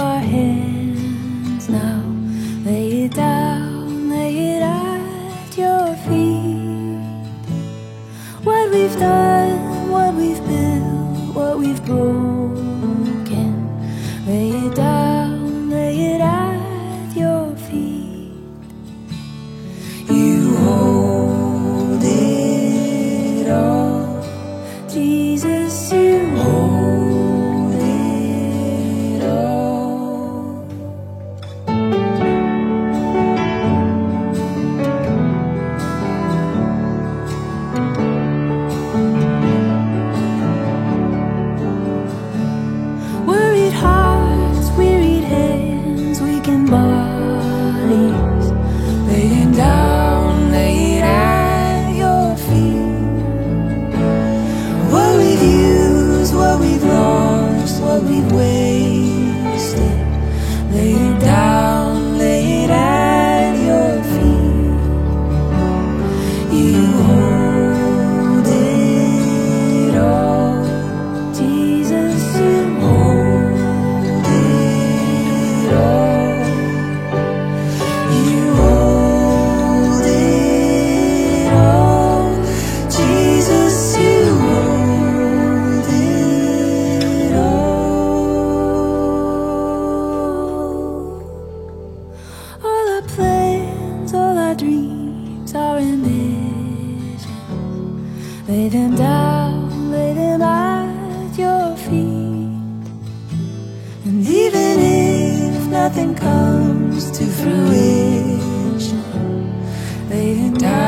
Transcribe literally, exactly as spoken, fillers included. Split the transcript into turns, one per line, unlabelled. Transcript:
our hands now. Lay it down, lay it at your feet. What we've done, what we've built, what we've broken, lay it down, lay it at your feet. You hold it all, Jesus, you hold it all. Worried hearts, wearied hands, weakened bodies, lay them down, lay it at your feet. What we've used, what we've lost, what we've wasted, lay it down, lay it at your feet. You hold it all, Jesus, you hold it all. You hold it all, Jesus, you hold it all. All our plans, all our dreams, our ambitions, lay them down, lay them at your feet. And even if nothing comes to fruition, lay them down.